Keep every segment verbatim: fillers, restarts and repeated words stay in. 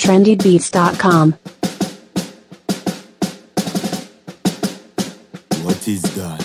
trendy beats dot com. What is that?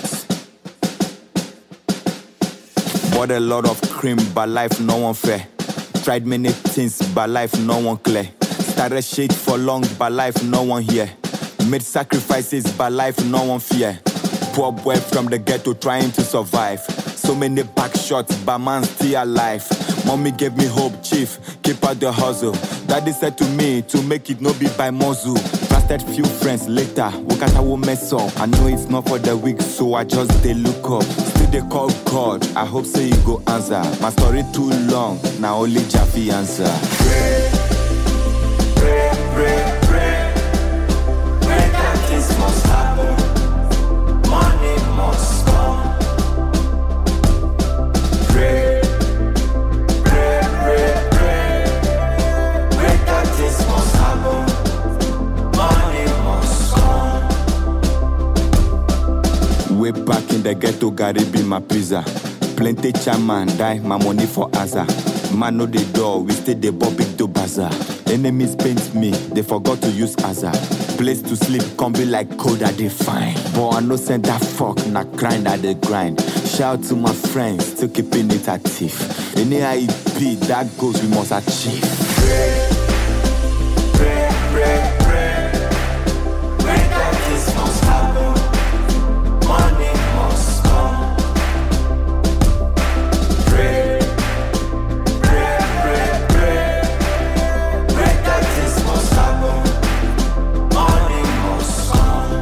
Bought a lot of cream, but life no one fair. Tried many things, but life no one clear. Started shit for long, but life no one here. Made sacrifices, but life no one fear. Poor boy from the ghetto trying to survive. So many back shots, but man still alive. Mommy gave me hope, chief, keep out the hustle. Daddy said to me, to make it no be by muzzle. Trusted few friends later, Wakata will mess up. I know it's not for the weak, so I just they look up. Still they call God, I hope say you go answer. My story too long, now only Jaffe answer. Pray, pray, pray, pray. Pray that this must happen. Money must come. Pray, pray, pray, pray. Pray that this must happen. Money must come. Way back in the ghetto, Gary be my pizza. Plenty chairman die, my money for Aza. Man know the door, we stay the bobby to bazaar. Enemies paint me, they forgot to use Aza. Place to sleep, can be like code that they find. But I no send that fuck, na grind that they grind. Shout to my friends, still keeping it active. Any how it be, that goes we must achieve. Pray, pray, pray, pray. Pray that this must happen. Money must come. Pray, pray, pray, pray. Pray that this must happen. Money must come.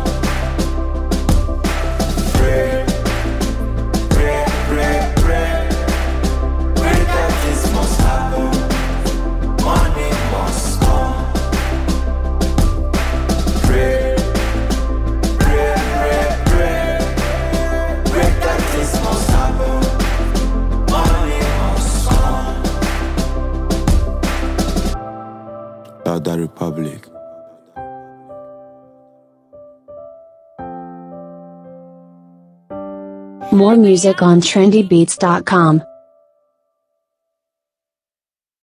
Pray, pray, pray, pray. Pray that this must happen. Money must come. Pray, pray, pray, pray. Pray that this must happen. Money must come. Of the Republic. More music on trendy beats dot com.